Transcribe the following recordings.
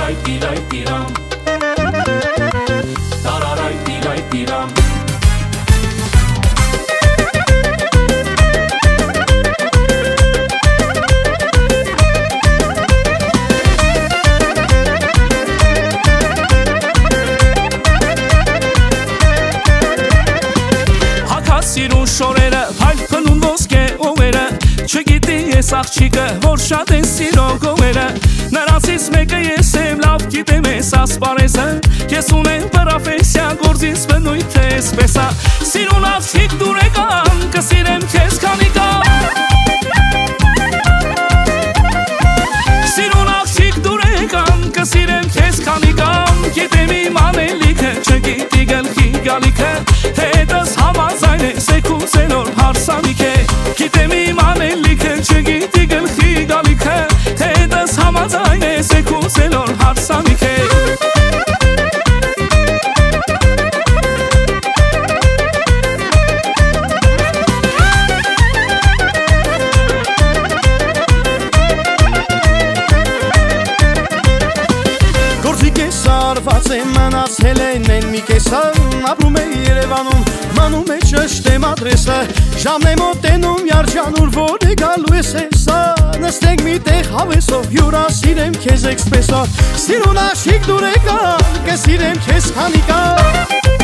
Tararay tiray tiram, tararay tiray tiram. Սիրուն շորերը, հայլփնում ոսկե օղերը, չգիտի ես աղջիկը, որ շատ են սիրող գողերը, նրանցից մեկը ես եմ, լավ գիտեմ ես ասպարեզը, ես ունեմ պրոֆեսիա, գործից բնույթ է էսպես է, սիրուն աղջիկ դուր եկան, կսիրեմ քեզ քանի կան, սիրուն աղջիկ դուր եկան, կսիրեմ քեզ քանի կան, գիտեմ իմ անելիքը, չգիտի գլխի գալիքը, թե դες համաձայն է սեկուցելով հարսանիք է, գիտեմ իմ անելիքը, չգիտի գլխի գալիքը, թե դες համաձայն է սեկուցելով հարսանիք է Արված է մնացել են մի կեսը ապրում է Երևանում մանում է ճշտեմ ադրեսը ժամն է մոտենում յարջանուր որ է գալու ես հեսա նստենք մի տեղ հավեսով հյուրասիրեմ քեզ էքսպրեսով սիրուն աշիկ դուր եկան կսիրեմ քեզ քանի կան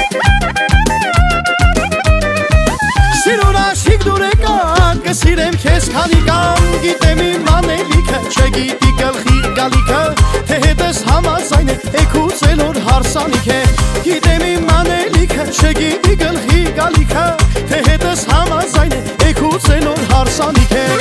սիրուն աշիկ դուր եկան կսիրեմ քեզ քանի կան գիտեմ իմ անելիքը չգիտի գլխի գալիքը թե հետս համաձայն է էքուցելով հարսանիք է գիտեմ իմ անելիքը չգիտի գլխի գալիքը թե հետս համաձայն է էքուցելով հարսանիք է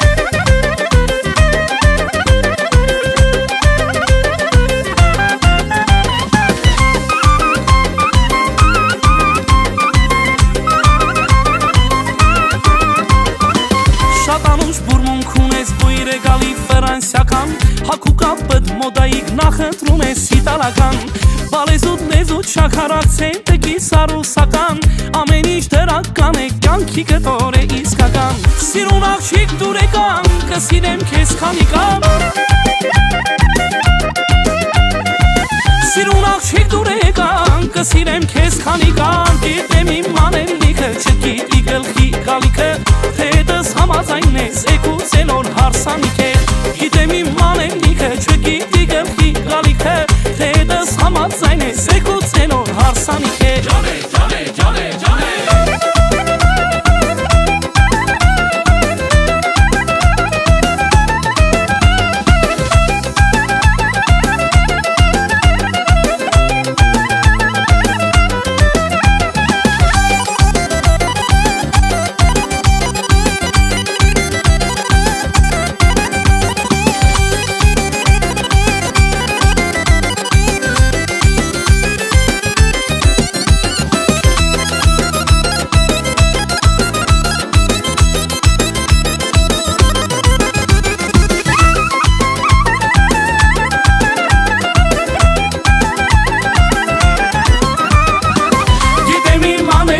Հակուկապըտ մոդայիկ նախընտրում ես իտալական Բալեզուտ լեզուտ շաքարակցեն տգիս արուսական Ամեն ինչ դրական է կյանքի կտոր է իսկական Սիրուն աղջիկ դուր եկան կսիրեմ քեզ քանի կան Սիրուն աղջիկ դուր եկան կսիրեմ քեզ քանի կան Գիտեմ իմ անելիքը չգիտի գլխի գալիքը Թե դες համաձայն ես էքուցելով հարսանիք է Գիտեմ իմ անելիքը չգիտի գլխի գալիքը Թե դες համաձայն ես էքուցելով հարսանիք է Ջանե, ջանե, ջանե, ջանե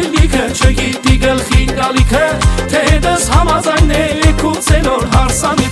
Չգիտի գլխի գալիքը Թե դες համաձայն է էքուցելով հարսանիք